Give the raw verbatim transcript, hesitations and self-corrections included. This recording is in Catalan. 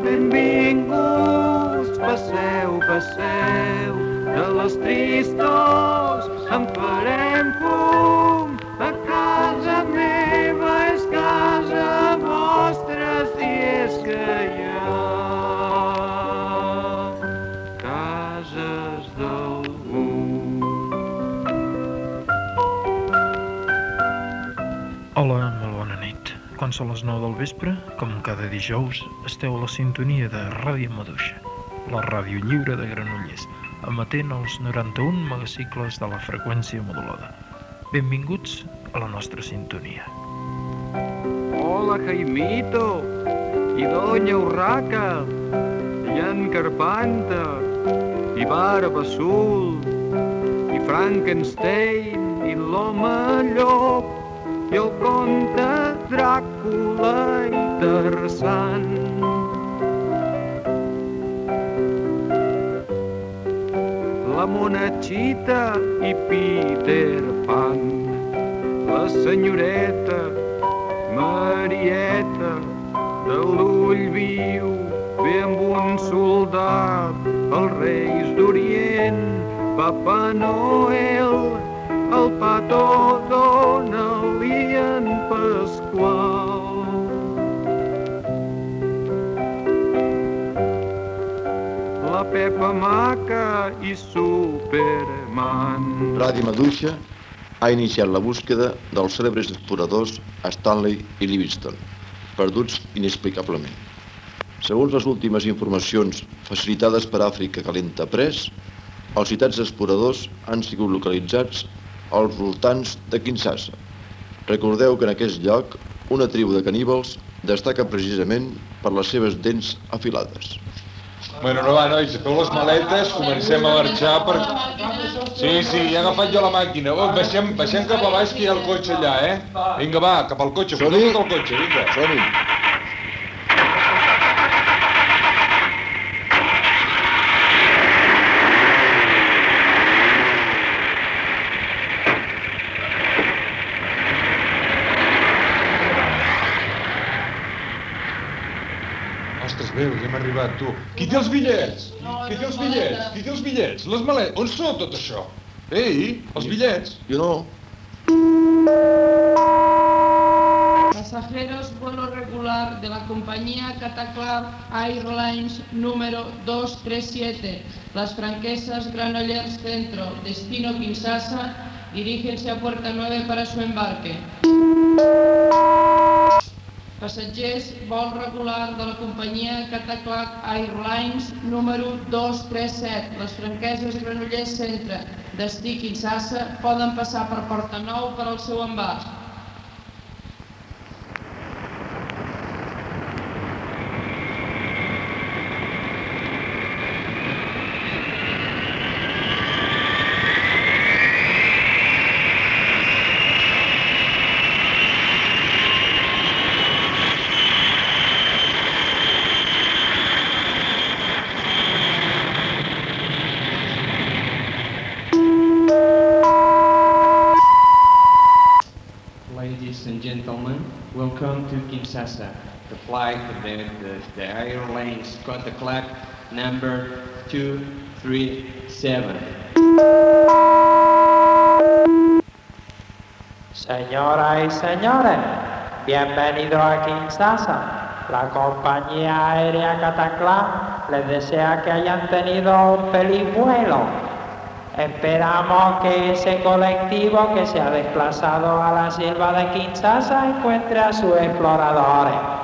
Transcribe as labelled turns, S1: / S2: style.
S1: Benvinguts, passeu, passeu, de les tristors en farem fum. A casa meva és casa vostra, si és que hi ha cases d'algú.
S2: Hola, molt bona nit. Quan són les nou del vespre, com cada dijous, esteu a la sintonia de Ràdio Maduixa, la ràdio lliure de Granollers, emetent els noranta-un megacicles de la freqüència modulada. Benvinguts a la nostra sintonia.
S1: Hola, Jaimito, i Doña Urraca, i en Carpanta, i Barba Azul, i Frankenstein, i l'home llop, i el conte Dràcula i Tarzan. La Monachita i Peter Pan, la senyoreta Marieta de l'ull viu, ve amb un soldat, els reis d'Orient, Papa Noel, el Pato Donald i en Pasqual. La Pepa Maca i Superman.
S3: Ràdio Maduixa ha iniciat la búsqueda dels cèlebres exploradors Stanley i Livingstone, perduts inexplicablement. Segons les últimes informacions facilitades per Àfrica Calenta Press, els citats exploradors han sigut localitzats als voltants de Kinshasa. Recordeu que en aquest lloc una tribu de caníbals destaca precisament per les seves dents afilades.
S4: Bueno, no va, nois, feu les maletes, comencem a marxar per... Sí, sí, ja he agafat jo la màquina. Oh, baixem, baixem cap a baix que hi ha el cotxe allà, eh? Vinga, va, cap al cotxe, poseu tot el cotxe, vinga.
S3: Som-hi!
S4: Ostres, veu, ja hem arribat, tu. Qui té els bitllets? Qui té els bitllets? Qui té els bitllets? Les maletes? On són tot això? Ei, els bitllets?
S3: Jo no.
S5: Pasajeros, vuelo regular de la compañía Cataclap Airlines número dos tres siete, Las Franquesas Granollers Centro, destino Kinshasa, dirígense a Puerta nueve para su embarque. Passatgers, vol regular de la companyia Cataclap Airlines número dos tres set, Les Franqueses Granollers Centre, destí Kinshasa, poden passar per Porta nou per al seu embarc.
S6: Ladies and gentlemen, welcome to Kinshasa. The flight of the, the, the Airlines Cataclap number two three seven.
S7: Señoras y señores, bienvenidos a Kinshasa. La compañía aérea Cataclap les desea que hayan tenido un feliz vuelo. Esperamos que ese colectivo que se ha desplazado a la selva de Kinshasa encuentre a sus exploradores.